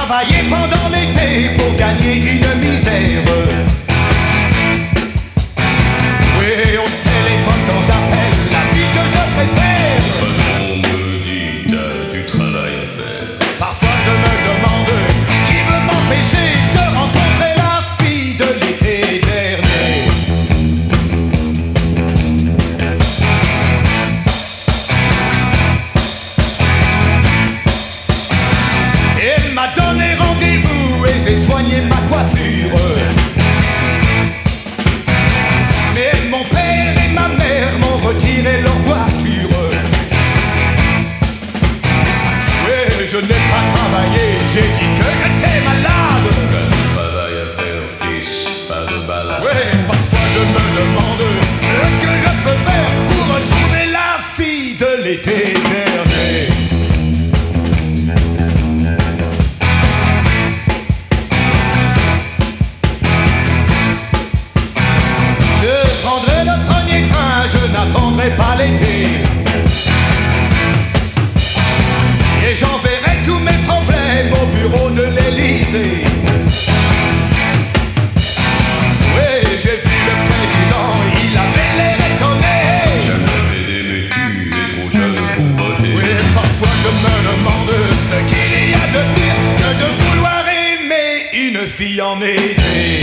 travailler pendant l'été pour gagner une misère. Oui, au téléphone quand j'appelle la fille que je préfère. Patron me dit, t'as du travail à faire. Parfois je me demande qui veut m'empêcher de rencontrer la fille de l'été dernier. Elle m'a donné rendez-vous et j'ai soigné ma coiffure. Mais mon père et ma mère m'ont retiré leur voiture. Oui, je n'ai pas travaillé, j'ai dit que j'étais malade. Pas de travail à faire, fils, pas de balade. Oui, parfois je me demande ce que je peux faire pour retrouver la fille de l'été dernier. Je prendrai le premier train, je n'attendrai pas l'été. Et j'enverrai tous mes problèmes au bureau de l'Élysée. Oui, j'ai vu le président, il avait l'air étonné. Jamais aidé, mais tu es trop jeune pour voter. Oui, parfois je me demande ce qu'il y a de pire que de vouloir aimer une fille en été.